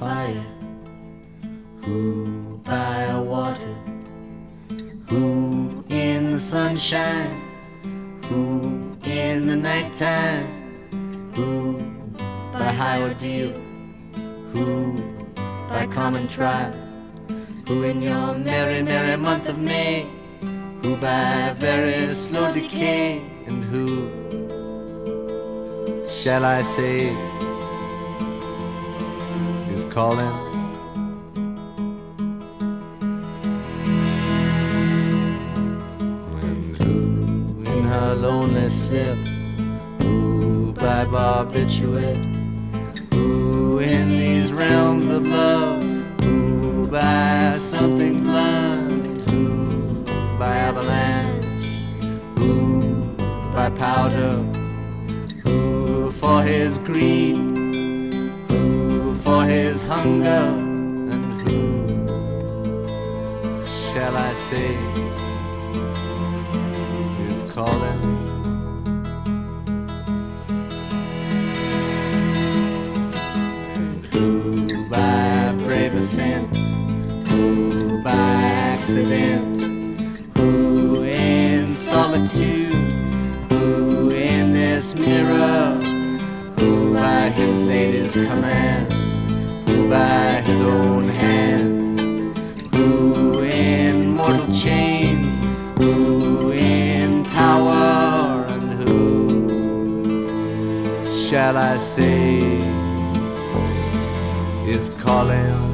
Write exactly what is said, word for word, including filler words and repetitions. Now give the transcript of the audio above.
fire? Who by a water? Who in the sunshine? Who in the nighttime? Who by high ordeal? Who by common trial? Who in your merry, merry month of May? Who by very slow decay? And who shall I say is calling? And who in her lonely slip? Who by barbiturate? Who in these realms of love? Who by something blunt? Who by avalanche? Who by powder? Who for his greed? Who for his hunger? And who shall I say is calling? And who by brave ascent? Who by accident? Who in solitude? Who in this mirror? Who by his lady's command? Who by his own hand? Who in mortal chains? Who in power? And who shall I say is calling?